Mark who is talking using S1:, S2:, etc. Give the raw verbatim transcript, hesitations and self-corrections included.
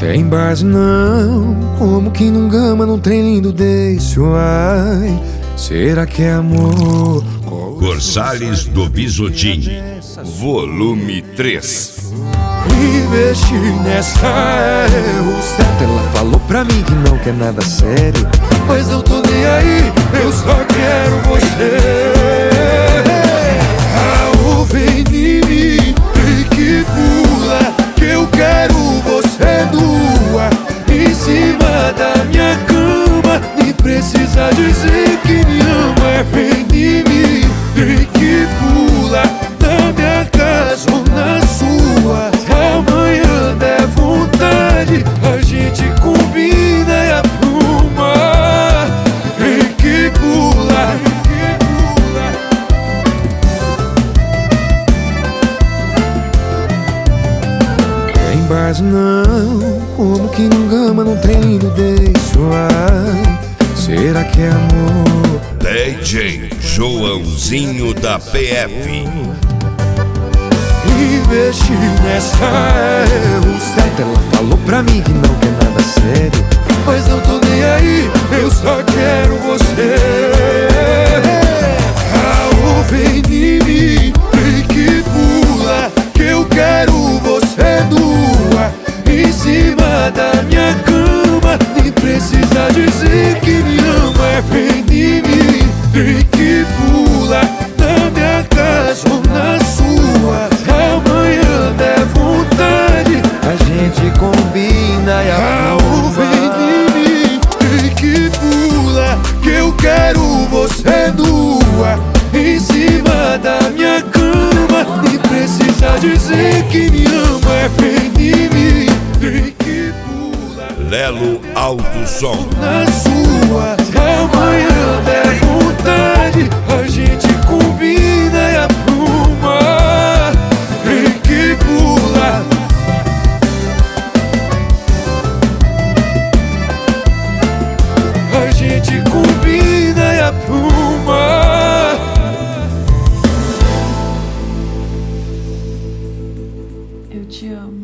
S1: Tem base não, como que num gama num trem lindo desse, ai, será que é amor?
S2: Corsales do Bisotini, volume três.
S1: Investi nessa é o certo. Ela falou pra mim que não quer nada sério, mas eu tô nem aí, eu só quero você. Ah, vem em mim e que pula, que eu quero você nua em cima da minha cama. Nem precisa dizer que me ama. Vem em mim e que pula na minha casa ou na sua. Amanhã der vontade, a gente combina e apruma. Vem que pula, vem que pula. Tem base não, como que num gama num trem lindo desse, ai, será que é amor?
S2: D J Joãozinho da P F.
S1: Investi nessa é o certo. Ela falou pra mim que não quer nada sério, mas eu tô nem aí, eu só quero você. Ah, vem em mim e que pula, que eu quero você nua em cima da minha cama. Nem precisa dizer que me ama. Vem em mim e que pula na minha casa ou na sua. Amanhã der vontade, a gente combina e arruma. Vem em mim e que pula, que eu quero você nua em cima da minha cama. Nem precisa dizer que me ama. Vem em mim e que pula
S2: Lelo Alto Som.
S1: na sua. Amanhã der vontade, a gente combina e apruma. Vem que pula. A gente combina e apruma.
S3: Eu te amo.